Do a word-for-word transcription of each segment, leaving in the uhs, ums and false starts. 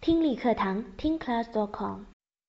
听力课堂听 class dot com。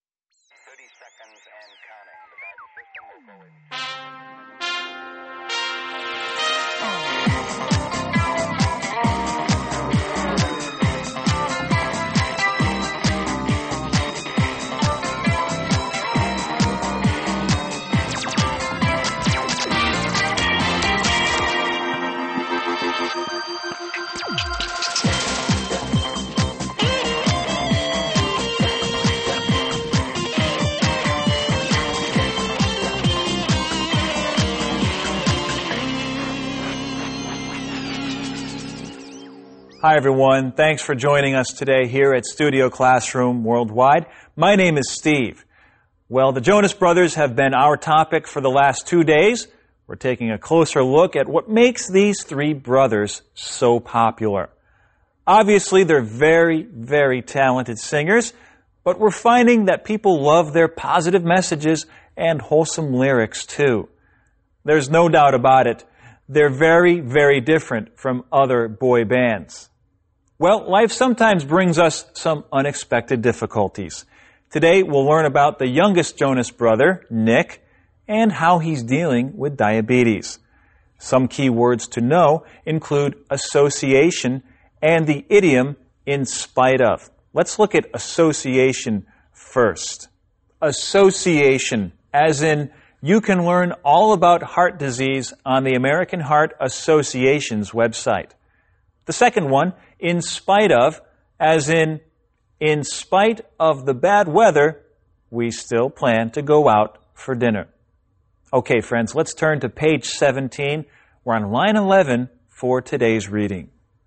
Hi everyone, thanks for joining us today here at Studio Classroom Worldwide. My name is Steve. Well, the Jonas Brothers have been our topic for the last two days. We're taking a closer look at what makes these three brothers so popular. Obviously, they're very, very talented singers, but we're finding that people love their positive messages and wholesome lyrics too. There's no doubt about it. They're very, very different from other boy bands. Well, life sometimes brings us some unexpected difficulties. Today, we'll learn about the youngest Jonas brother, Nick, and how he's dealing with diabetes. Some key words to know include association and the idiom in spite of. Let's look at association first. Association, as in you can learn all about heart disease on the American Heart Association's website. The second one, in spite of, as in, in spite of the bad weather, we still plan to go out for dinner. Okay, friends, let's turn to page seventeen. We're on line eleven for today's reading.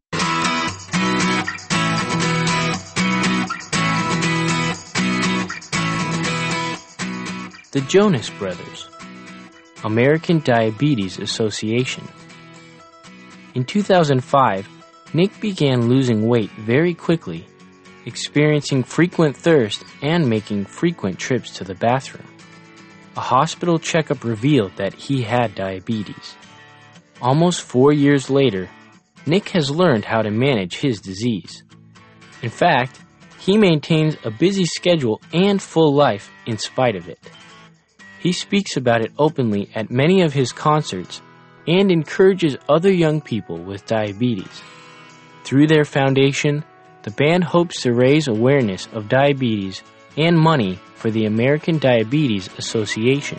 The Jonas Brothers, American Diabetes Association. In two thousand five, Nick began losing weight very quickly, experiencing frequent thirst and making frequent trips to the bathroom. A hospital checkup revealed that he had diabetes. Almost four years later, Nick has learned how to manage his disease. In fact, he maintains a busy schedule and full life in spite of it. He speaks about it openly at many of his concerts and encourages other young people with diabetes. Through their foundation, the band hopes to raise awareness of diabetes and money for the American Diabetes Association.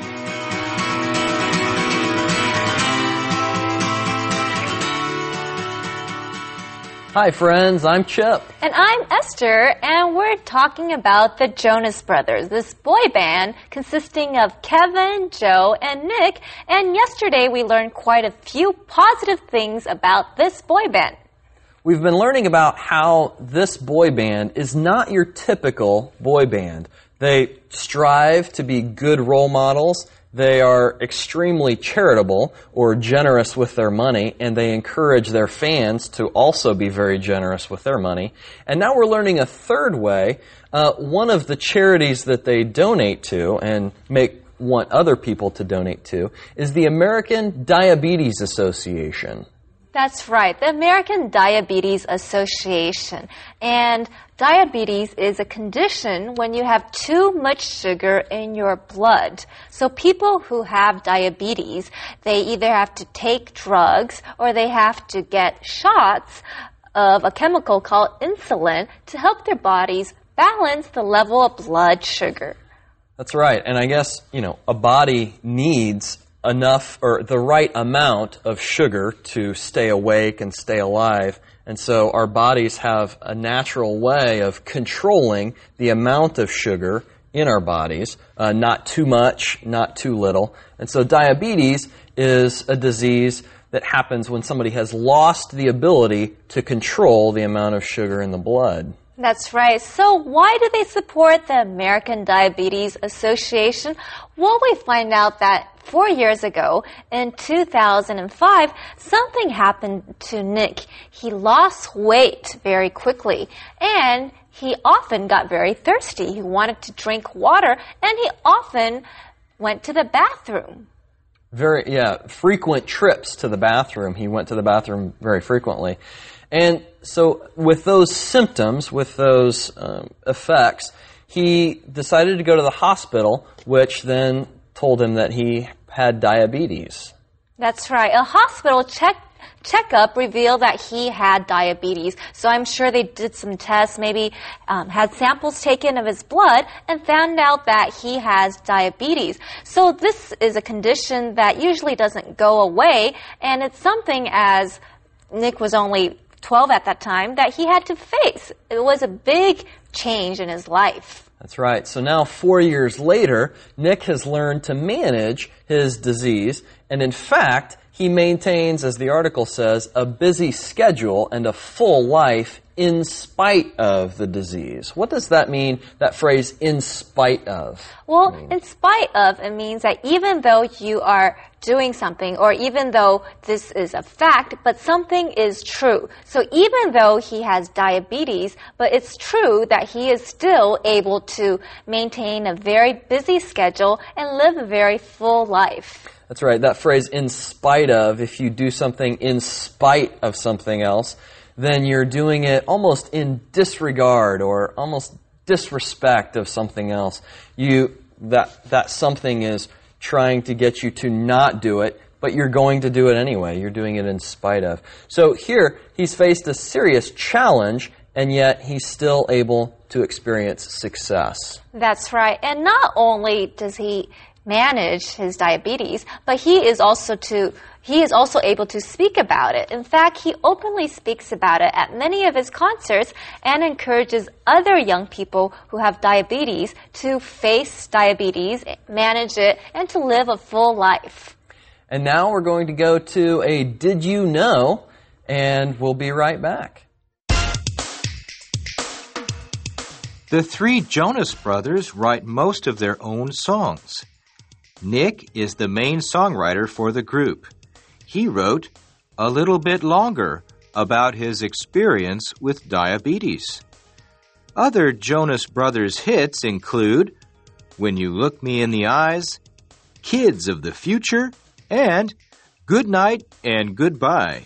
Hi friends, I'm Chip. And I'm Esther, and we're talking about the Jonas Brothers, this boy band consisting of Kevin, Joe, and Nick. And yesterday we learned quite a few positive things about this boy band. We've been learning about how this boy band is not your typical boy band. They strive to be good role models. They are extremely charitable or generous with their money, and they encourage their fans to also be very generous with their money. And now we're learning a third way. Uh, one of the charities that they donate to and make want other people to donate to is the American Diabetes Association. That's right, the American Diabetes Association. And diabetes is a condition when you have too much sugar in your blood. So people who have diabetes, they either have to take drugs or they have to get shots of a chemical called insulin to help their bodies balance the level of blood sugar. That's right, and I guess, you know, a body needs enough or the right amount of sugar to stay awake and stay alive. And so our bodies have a natural way of controlling the amount of sugar in our bodies, uh, not too much, not too little. And so diabetes is a disease that happens when somebody has lost the ability to control the amount of sugar in the blood. That's right. So why do they support the American Diabetes Association? Well, we find out that four years ago, in two thousand five, something happened to Nick. He lost weight very quickly, and he often got very thirsty. He wanted to drink water, and he often went to the bathroom. Very, yeah, frequent trips to the bathroom. He went to the bathroom very frequently. And so with those symptoms, with those um, effects, he decided to go to the hospital, which then told him that he had diabetes. That's right. A hospital check checkup revealed that he had diabetes. So I'm sure they did some tests, maybe um, had samples taken of his blood, and found out that he has diabetes. So this is a condition that usually doesn't go away, and it's something, as Nick was only twelve at that time, that he had to face. It was a big change in his life. That's right. So now, four years later, Nick has learned to manage his disease, and in fact, he maintains, as the article says, a busy schedule and a full life in spite of the disease. What does that mean, that phrase, in spite of? Well, mean? in spite of, it means that even though you are doing something, or even though this is a fact, but something is true. So even though he has diabetes, but it's true that he is still able to maintain a very busy schedule and live a very full life. That's right. That phrase, in spite of, if you do something in spite of something else, then you're doing it almost in disregard or almost disrespect of something else. You that that something is trying to get you to not do it, but you're going to do it anyway. You're doing it in spite of. So here, he's faced a serious challenge, and yet he's still able to experience success. That's right. And not only does he manage his diabetes, but he is also to he is also able to speak about it. In fact, he openly speaks about it at many of his concerts and encourages other young people who have diabetes to face diabetes, manage it, and to live a full life. And now we're going to go to a Did You Know? And we'll be right back. The three Jonas Brothers write most of their own songs. Nick is the main songwriter for the group. He wrote A Little Bit Longer about his experience with diabetes. Other Jonas Brothers hits include When You Look Me in the Eyes, Kids of the Future, and Good Night and Goodbye.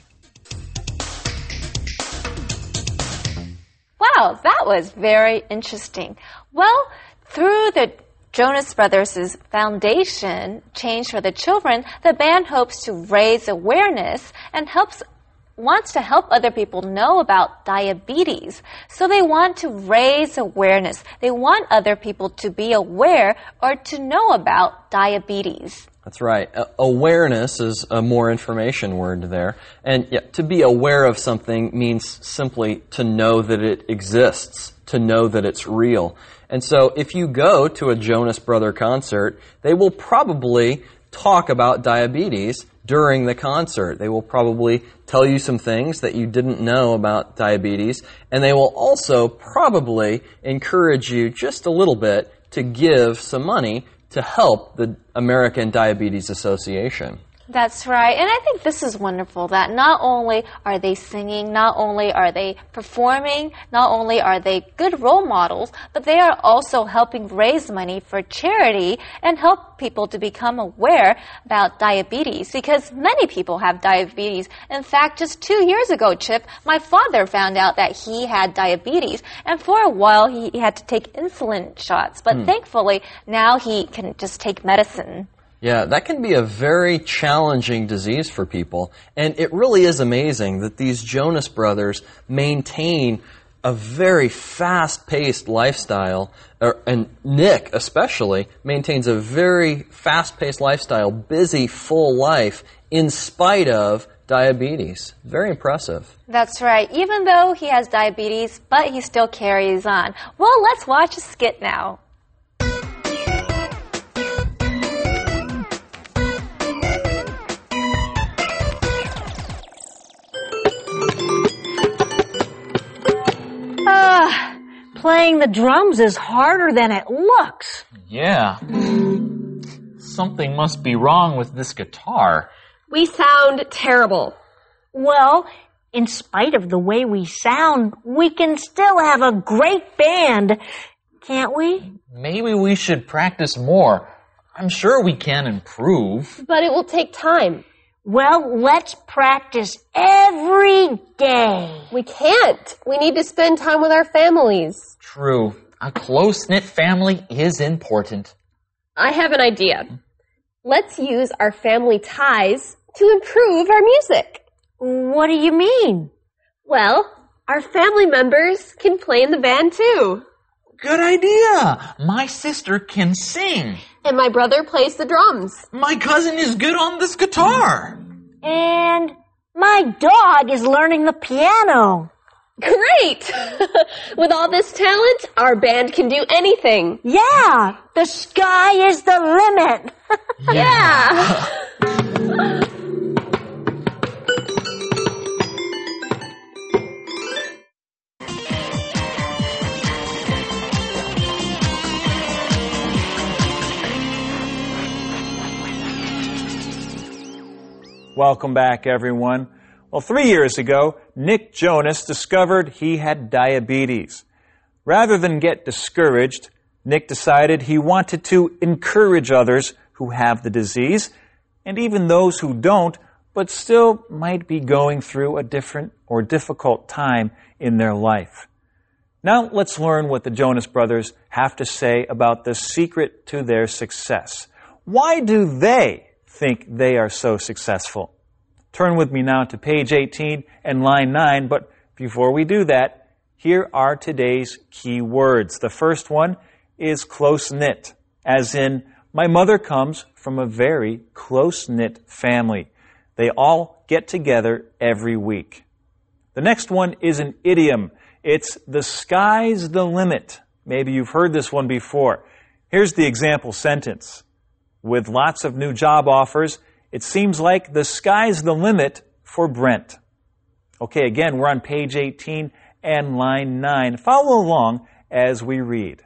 Wow, that was very interesting. Well, through the Jonas Brothers' foundation, Change for the Children, the band hopes to raise awareness and helps wants to help other people know about diabetes. So they want to raise awareness. They want other people to be aware or to know about diabetes. That's right. Uh, awareness is a more information word there. And yeah, to be aware of something means simply to know that it exists, to know that it's real. And so if you go to a Jonas Brother concert, they will probably talk about diabetes during the concert. They will probably tell you some things that you didn't know about diabetes, and they will also probably encourage you just a little bit to give some money to help the American Diabetes Association. That's right. And I think this is wonderful that not only are they singing, not only are they performing, not only are they good role models, but they are also helping raise money for charity and help people to become aware about diabetes, because many people have diabetes. In fact, just two years ago, Chip, my father found out that he had diabetes, and for a while he, he had to take insulin shots, but hmm. thankfully now he can just take medicine. Yeah, that can be a very challenging disease for people. And it really is amazing that these Jonas Brothers maintain a very fast-paced lifestyle, or, and Nick especially maintains a very fast-paced lifestyle, busy, full life, in spite of diabetes. Very impressive. That's right. Even though he has diabetes, but he still carries on. Well, let's watch a skit now. Ah, playing the drums is harder than it looks. Yeah. Something must be wrong with this guitar. We sound terrible. Well, in spite of the way we sound, we can still have a great band, can't we? Maybe we should practice more. I'm sure we can improve. But it will take time. Well, let's practice every day. We can't. We need to spend time with our families. True. A close-knit family is important. I have an idea. Let's use our family ties to improve our music. What do you mean? Well, our family members can play in the band too. Good idea. My sister can sing. And my brother plays the drums. My cousin is good on this guitar. And my dog is learning the piano. Great! With all this talent, our band can do anything. Yeah, the sky is the limit. Yeah! Welcome back, everyone. Well, three years ago, Nick Jonas discovered he had diabetes. Rather than get discouraged, Nick decided he wanted to encourage others who have the disease, and even those who don't, but still might be going through a different or difficult time in their life. Now let's learn what the Jonas Brothers have to say about the secret to their success. Why do they think they are so successful? Turn with me now to page eighteen and line nine, but before we do that, here are today's key words. The first one is close-knit, as in, my mother comes from a very close-knit family. They all get together every week. The next one is an idiom. It's the sky's the limit. Maybe you've heard this one before. Here's the example sentence. With lots of new job offers, it seems like the sky's the limit for Brent. Okay, again, we're on page eighteen and line nine. Follow along as we read.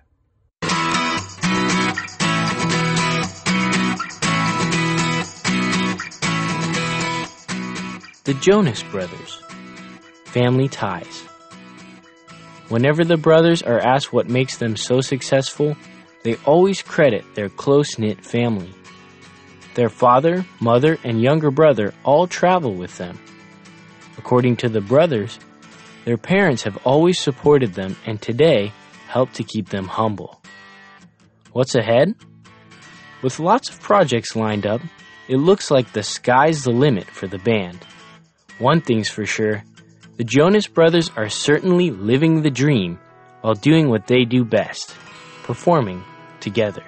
The Jonas Brothers. Family ties. Whenever the brothers are asked what makes them so successful, they always credit their close-knit family. Their father, mother, and younger brother all travel with them. According to the brothers, their parents have always supported them and today help to keep them humble. What's ahead? With lots of projects lined up, it looks like the sky's the limit for the band. One thing's for sure, the Jonas Brothers are certainly living the dream while doing what they do best, performing together.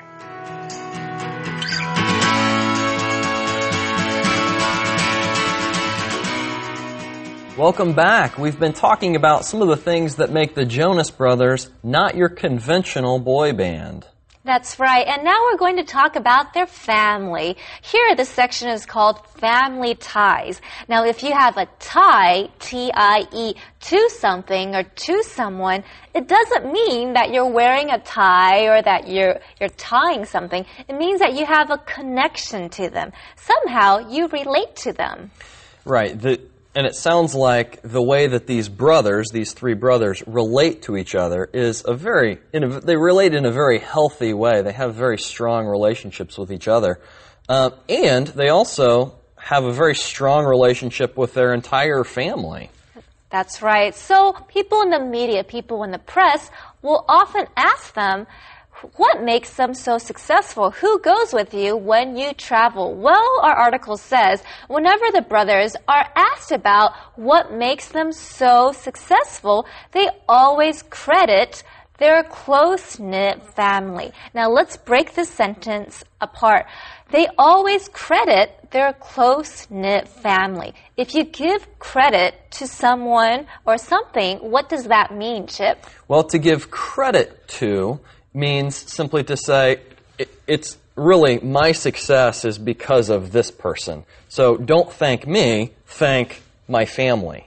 Welcome back. We've been talking about some of the things that make the Jonas Brothers not your conventional boy band. That's right. And now we're going to talk about their family. Here, this section is called Family Ties. Now, if you have a tie, T I E, to something or to someone, it doesn't mean that you're wearing a tie or that you're, you're tying something. It means that you have a connection to them. Somehow, you relate to them. Right. The And it sounds like the way that these brothers, these three brothers, relate to each other is a very, in a, they relate in a very healthy way. They have very strong relationships with each other. Uh, and they also have a very strong relationship with their entire family. That's right. So people in the media, people in the press will often ask them, what makes them so successful? Who goes with you when you travel? Well, our article says, whenever the brothers are asked about what makes them so successful, they always credit their close-knit family. Now, let's break this sentence apart. They always credit their close-knit family. If you give credit to someone or something, what does that mean, Chip? Well, to give credit to means simply to say, it, it's really my success is because of this person. So don't thank me, thank my family.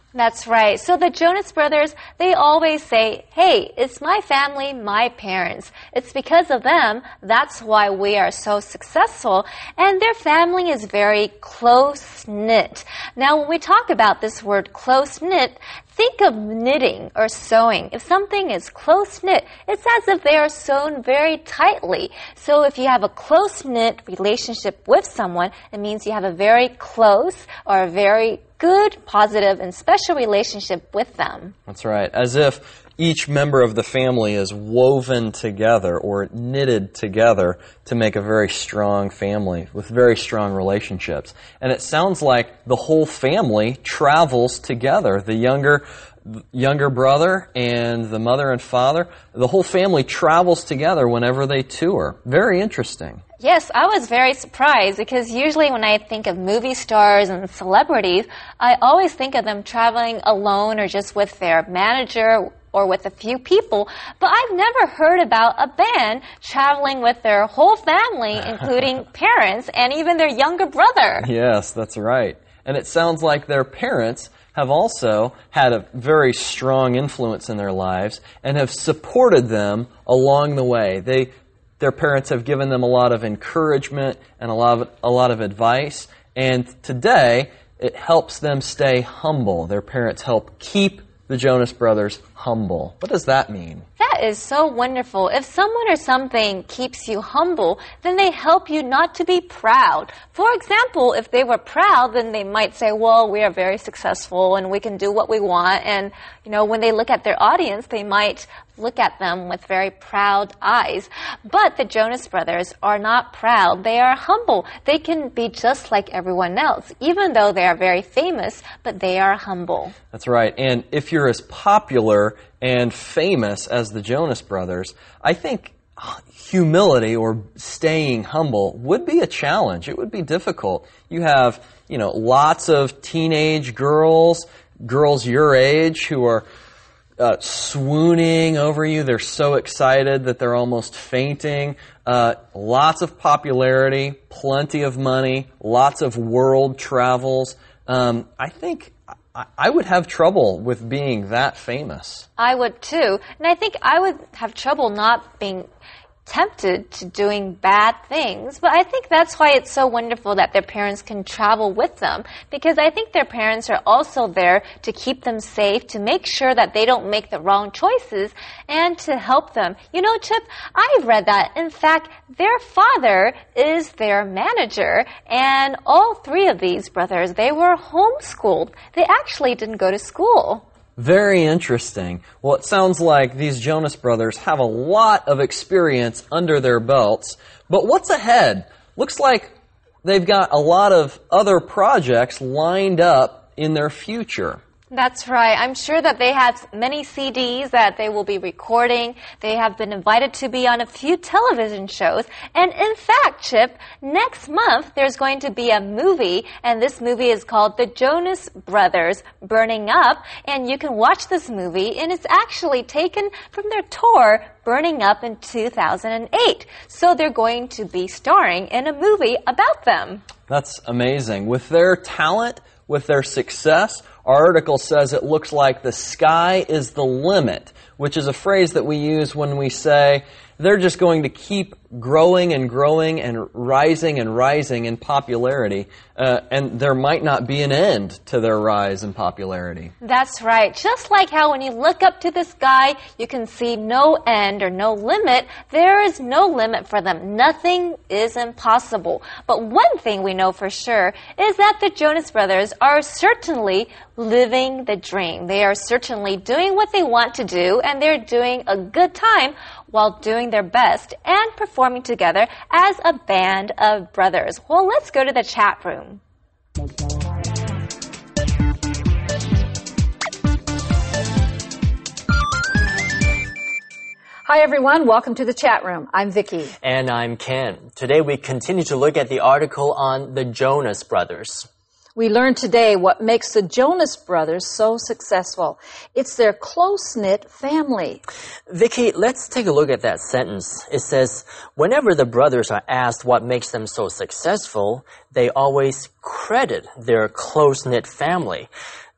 That's right. So the Jonas Brothers, they always say, hey, it's my family, my parents. It's because of them, that's why we are so successful. And their family is very close-knit. Now, when we talk about this word close-knit, think of knitting or sewing. If something is close-knit, it's as if they are sewn very tightly. So if you have a close-knit relationship with someone, it means you have a very close or a very good, positive, and special relationship with them. That's right. As if each member of the family is woven together or knitted together to make a very strong family with very strong relationships. And it sounds like the whole family travels together. The younger younger brother and the mother and father, the whole family travels together whenever they tour. Very interesting. Yes, I was very surprised because usually when I think of movie stars and celebrities, I always think of them traveling alone or just with their manager or with a few people. But I've never heard about a band traveling with their whole family, including parents and even their younger brother. Yes, that's right. And it sounds like their parents have also had a very strong influence in their lives and have supported them along the way. They Their parents have given them a lot of encouragement and a lot of, a lot of advice. And today, it helps them stay humble. Their parents help keep the Jonas Brothers humble. What does that mean? That is so wonderful. If someone or something keeps you humble, then they help you not to be proud. For example, if they were proud, then they might say, well, we are very successful and we can do what we want. And, you know, when they look at their audience, they might look at them with very proud eyes. But the Jonas Brothers are not proud. They are humble. They can be just like everyone else, even though they are very famous, but they are humble. That's right. And if you're as popular and famous as the Jonas Brothers, I think humility or staying humble would be a challenge. It would be difficult. You have, you know, lots of teenage girls, girls your age who are Uh, swooning over you. They're so excited that they're almost fainting. Uh, lots of popularity, plenty of money, lots of world travels. Um, I think I, I would have trouble with being that famous. I would too. And I think I would have trouble not being tempted to doing bad things. But I think that's why it's so wonderful that their parents can travel with them, because I think their parents are also there to keep them safe, to make sure that they don't make the wrong choices, and to help them. You know, Chip, I've read that, in fact, their father is their manager, and all three of these brothers, they were homeschooled. They actually didn't go to school. Very interesting. Well, it sounds like these Jonas Brothers have a lot of experience under their belts. But what's ahead? Looks like they've got a lot of other projects lined up in their future. That's right. I'm sure that they have many C Ds that they will be recording. They have been invited to be on a few television shows. And in fact, Chip, next month there's going to be a movie, and this movie is called The Jonas Brothers Burning Up. And you can watch this movie, and it's actually taken from their tour Burning Up in two thousand eight. So they're going to be starring in a movie about them. That's amazing. With their talent, with their success, our article says it looks like the sky is the limit, which is a phrase that we use when we say they're just going to keep growing and growing and rising and rising in popularity, uh, and there might not be an end to their rise in popularity. That's right. Just like how when you look up to the sky, you can see no end or no limit, there is no limit for them. Nothing is impossible. But one thing we know for sure is that the Jonas Brothers are certainly living the dream. They are certainly doing what they want to do, and they're doing a good time while doing their best and performing together as a band of brothers. Well, let's go to the chat room. Hi everyone, welcome to the chat room. I'm Vicky. And I'm Ken. Today we continue to look at the article on the Jonas Brothers. We learned today what makes the Jonas Brothers so successful. It's their close-knit family. Vicky, let's take a look at that sentence. It says, whenever the brothers are asked what makes them so successful, they always credit their close-knit family.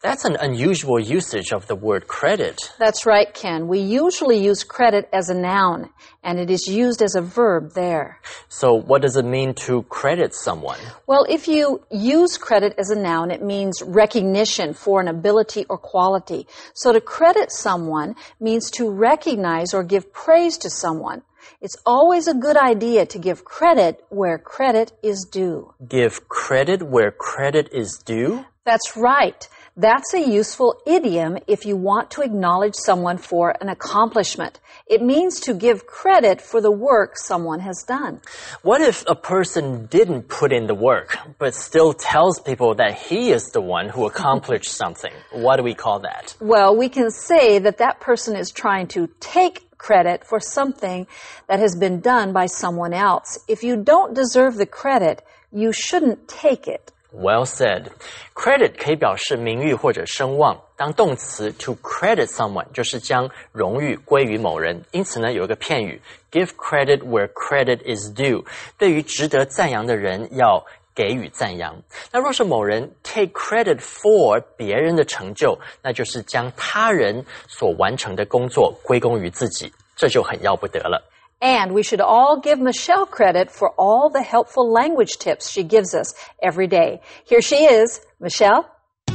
That's an unusual usage of the word credit. That's right, Ken. We usually use credit as a noun, and it is used as a verb there. So what does it mean to credit someone? Well, if you use credit as a noun, it means recognition for an ability or quality. So to credit someone means to recognize or give praise to someone. It's always a good idea to give credit where credit is due. Give credit where credit is due? That's right. That's a useful idiom if you want to acknowledge someone for an accomplishment. It means to give credit for the work someone has done. What if a person didn't put in the work, but still tells people that he is the one who accomplished something? What do we call that? Well, we can say that that person is trying to take credit for something that has been done by someone else. If you don't deserve the credit, you shouldn't take it. Well said. Credit 可以表示名誉或者声望。当动词 to credit someone 就是将荣誉归于某人。因此呢，有一个片语 give credit where credit is due。对于值得赞扬的人要给予赞扬。那若是某人 take credit for 别人的成就，那就是将他人所完成的工作归功于自己，这就很要不得了。 And we should all give Michelle credit for all the helpful language tips she gives us every day. Here she is, Michelle.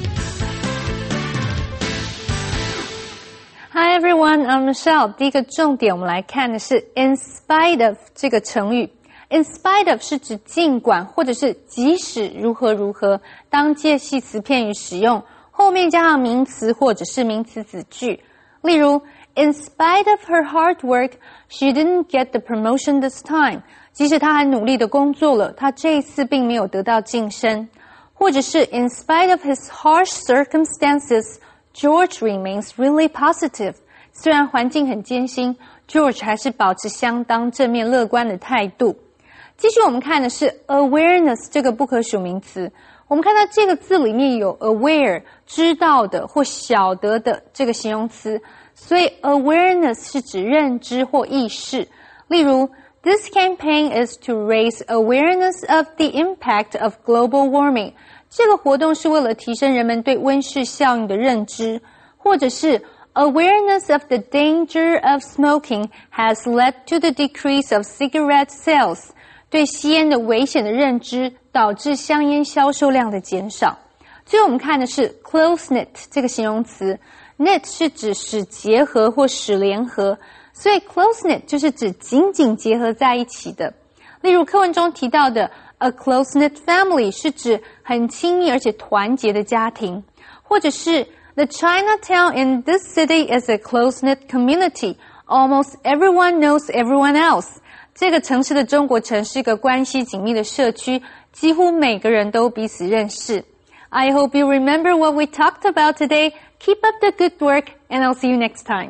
Hi everyone, I'm Michelle. 第一个重点我们来看的是 in spite of 这个成语。In spite of 是指尽管或者是即使如何如何，当介系词片语使用，后面加上名词或者是名词子句。例如In spite of her hard work, she didn't get the promotion this time. 即使她很努力的工作了，她这一次并没有得到晋升。或者是 In spite of his harsh circumstances, George remains really positive. 虽然环境很艰辛 ，George 还是保持相当正面乐观的态度。继续我们看的是 awareness 这个不可数名词。我们看到这个字里面有 aware 知道的或晓得的这个形容词。所以 awareness 是指认知或意识。例如 This campaign is to raise awareness of the impact of global warming. 这个活动是为了提升人们对温室效应的认知。或者是 Awareness of the danger of smoking has led to the decrease of cigarette sales. 对吸烟的危险的认知导致香烟销售量的减少。最后我们看的是 close-knit 这个形容词。knit 是指使结合或使联合，所以 close-knit 就是指紧紧结合在一起的。例如课文中提到的 a close-knit family 是指很亲密而且团结的家庭，或者是 the Chinatown in this city is a close-knit community. Almost everyone knows everyone else. 这个城市的中国城是一个关系紧密的社区，几乎每个人都彼此认识。I hope you remember what we talked about today. Keep up the good work, and I'll see you next time.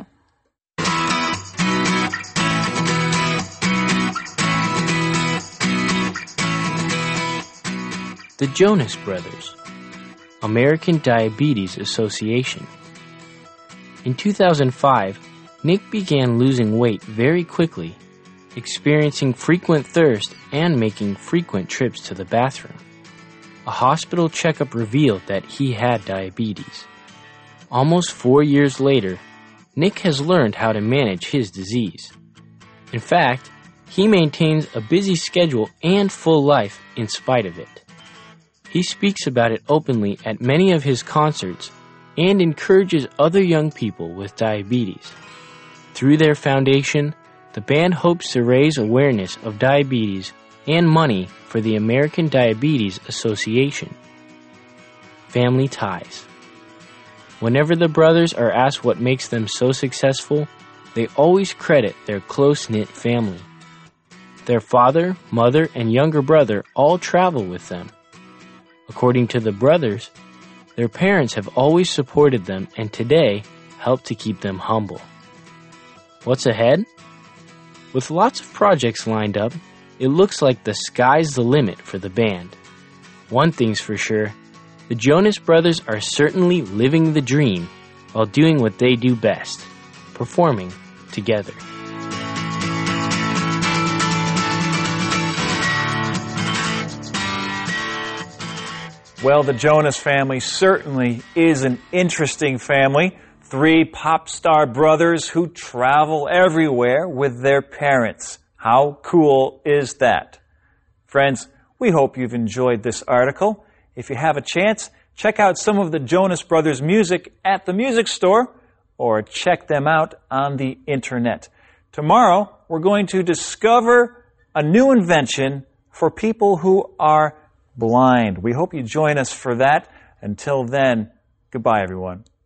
The Jonas Brothers, American Diabetes Association. In two thousand five, Nick began losing weight very quickly, experiencing frequent thirst and making frequent trips to the bathroom. A hospital checkup revealed that he had diabetes. Almost four years later, Nick has learned how to manage his disease. In fact, he maintains a busy schedule and full life in spite of it. He speaks about it openly at many of his concerts and encourages other young people with diabetes. Through their foundation, the band hopes to raise awareness of diabetes and money for the American Diabetes Association. Family ties. Whenever the brothers are asked what makes them so successful, they always credit their close-knit family. Their father, mother, and younger brother all travel with them. According to the brothers, their parents have always supported them and today help to keep them humble. What's ahead? With lots of projects lined up, it looks like the sky's the limit for the band. One thing's for sure, the Jonas Brothers are certainly living the dream while doing what they do best, performing together. Well, the Jonas family certainly is an interesting family. Three pop star brothers who travel everywhere with their parents. How cool is that? Friends, we hope you've enjoyed this article. If you have a chance, check out some of the Jonas Brothers music at the music store or check them out on the internet. Tomorrow, we're going to discover a new invention for people who are blind. We hope you join us for that. Until then, goodbye, everyone.